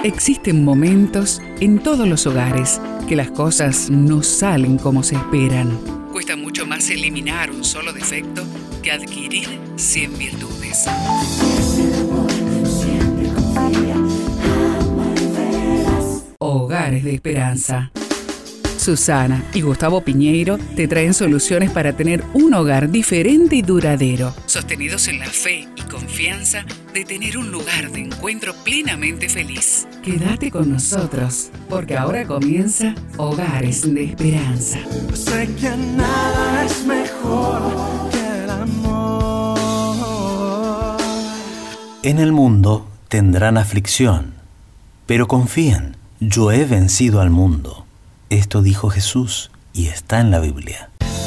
Existen momentos en todos los hogares que las cosas no salen como se esperan. Cuesta mucho más eliminar un solo defecto que adquirir 100 virtudes. Hogares de Esperanza. Susana y Gustavo Piñeiro te traen soluciones para tener un hogar diferente y duradero, sostenidos en la fe y confianza de tener un lugar de encuentro plenamente feliz. Quédate con nosotros, porque ahora comienza Hogares de Esperanza. Sé que nada es mejor que el amor. En el mundo tendrán aflicción, pero confíen, yo he vencido al mundo. Esto dijo Jesús y está en la Biblia.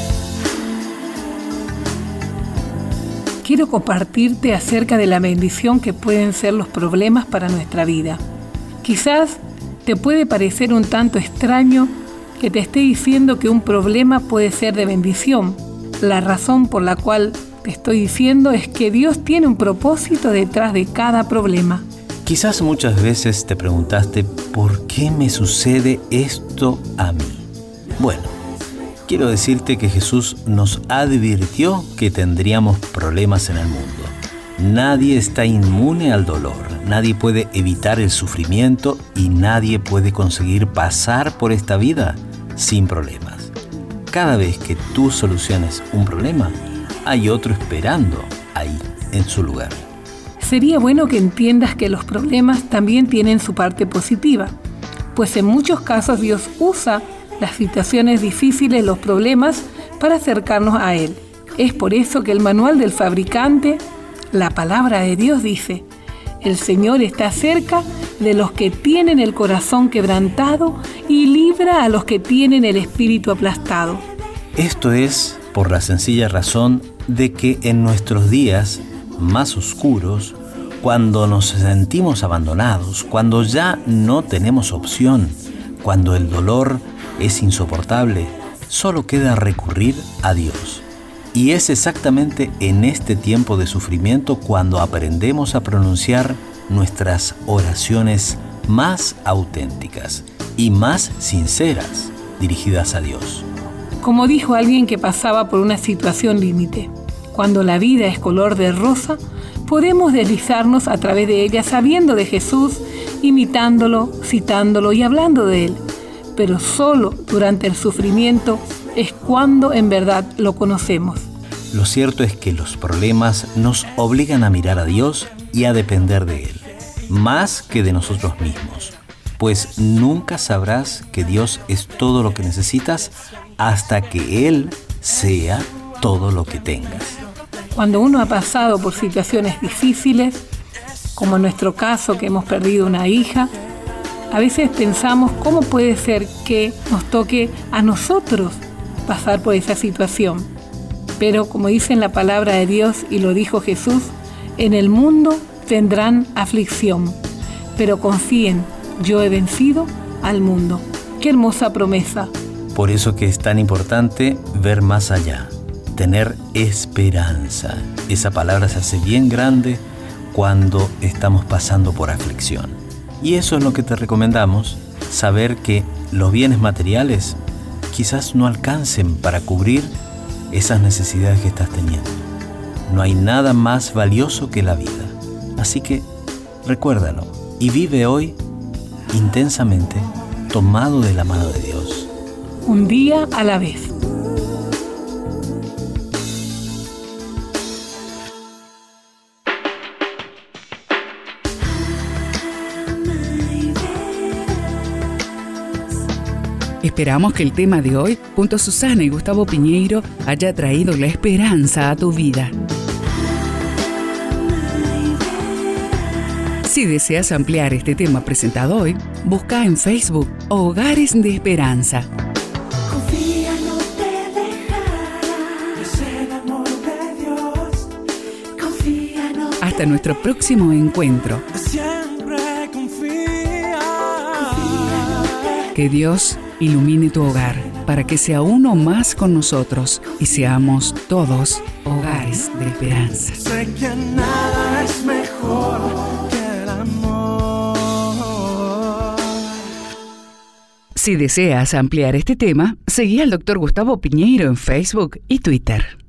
Quiero compartirte acerca de la bendición que pueden ser los problemas para nuestra vida. Quizás te puede parecer un tanto extraño que te esté diciendo que un problema puede ser de bendición. La razón por la cual te estoy diciendo es que Dios tiene un propósito detrás de cada problema. Quizás muchas veces te preguntaste, ¿por qué me sucede esto a mí? Bueno, quiero decirte que Jesús nos advirtió que tendríamos problemas en el mundo. Nadie está inmune al dolor, nadie puede evitar el sufrimiento y nadie puede conseguir pasar por esta vida sin problemas. Cada vez que tú soluciones un problema, hay otro esperando ahí, en su lugar. Sería bueno que entiendas que los problemas también tienen su parte positiva, pues en muchos casos Dios usa las situaciones difíciles, los problemas, para acercarnos a Él. Es por eso que el manual del fabricante, la palabra de Dios dice: el Señor está cerca de los que tienen el corazón quebrantado y libra a los que tienen el espíritu aplastado. Esto es por la sencilla razón de que en nuestros días más oscuros, cuando nos sentimos abandonados, cuando ya no tenemos opción, cuando el dolor es insoportable, solo queda recurrir a Dios. Y es exactamente en este tiempo de sufrimiento cuando aprendemos a pronunciar nuestras oraciones más auténticas y más sinceras dirigidas a Dios. Como dijo alguien que pasaba por una situación límite, cuando la vida es color de rosa, podemos deslizarnos a través de ella sabiendo de Jesús, imitándolo, citándolo y hablando de Él. Pero solo durante el sufrimiento es cuando en verdad lo conocemos. Lo cierto es que los problemas nos obligan a mirar a Dios y a depender de Él, más que de nosotros mismos, pues nunca sabrás que Dios es todo lo que necesitas hasta que Él sea todo lo que tengas. Cuando uno ha pasado por situaciones difíciles, como en nuestro caso que hemos perdido una hija, a veces pensamos cómo puede ser que nos toque a nosotros pasar por esa situación. Pero como dice en la palabra de Dios y lo dijo Jesús, en el mundo tendrán aflicción, pero confíen, yo he vencido al mundo. ¡Qué hermosa promesa! Por eso que es tan importante ver más allá. Tener esperanza. Esa palabra se hace bien grande cuando estamos pasando por aflicción. Y eso es lo que te recomendamos, saber que los bienes materiales quizás no alcancen para cubrir esas necesidades que estás teniendo. No hay nada más valioso que la vida. Así que recuérdalo y vive hoy intensamente tomado de la mano de Dios. Un día a la vez. Esperamos que el tema de hoy, junto a Susana y Gustavo Piñeiro, haya traído la esperanza a tu vida. Si deseas ampliar este tema presentado hoy, busca en Facebook Hogares de Esperanza. Confía, no te dejará. Es el amor de Dios. Confía, no te Hasta nuestro próximo encuentro. siempre confía. Confía, no te Que Dios ilumine tu hogar para que sea uno más con nosotros y seamos todos hogares de esperanza. Sé que nada es mejor que el amor. Si deseas ampliar este tema, seguí al Dr. Gustavo Piñeiro en Facebook y Twitter.